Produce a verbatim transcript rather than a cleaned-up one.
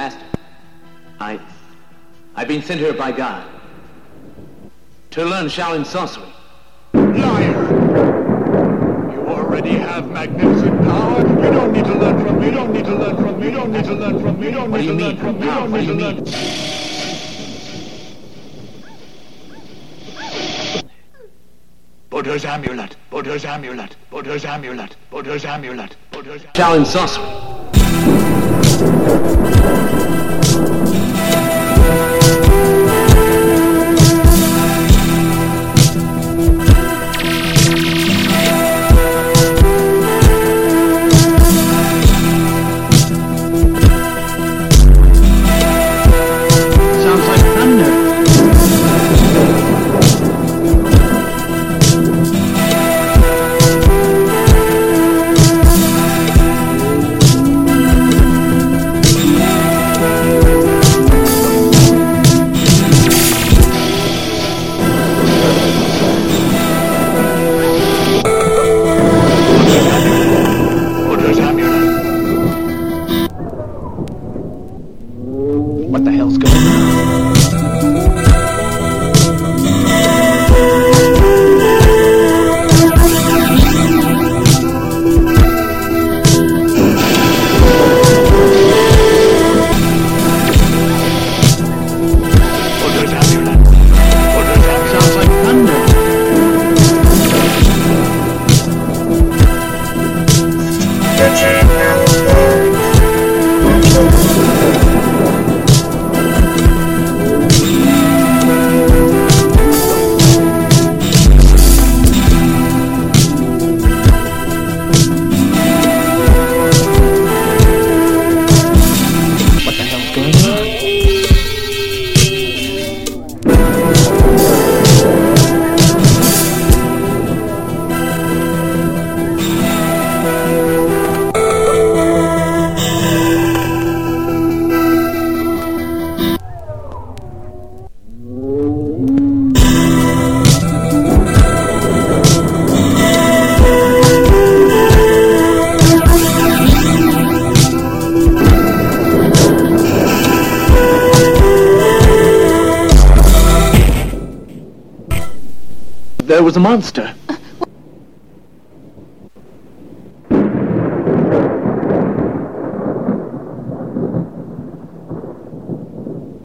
Master, I... I've been sent here by God to learn Shaolin sorcery. Liar! You already have magnificent power. You don't need to learn from me. You don't need to learn from me. You don't need to learn from me. You don't need to learn from me. You don't need to learn. Buddha's amulet. Buddha's amulet. Buddha's amulet. Buddha's amulet. Buddha's amulet. Shaolin sorcery. What the hell's going on? There was a monster.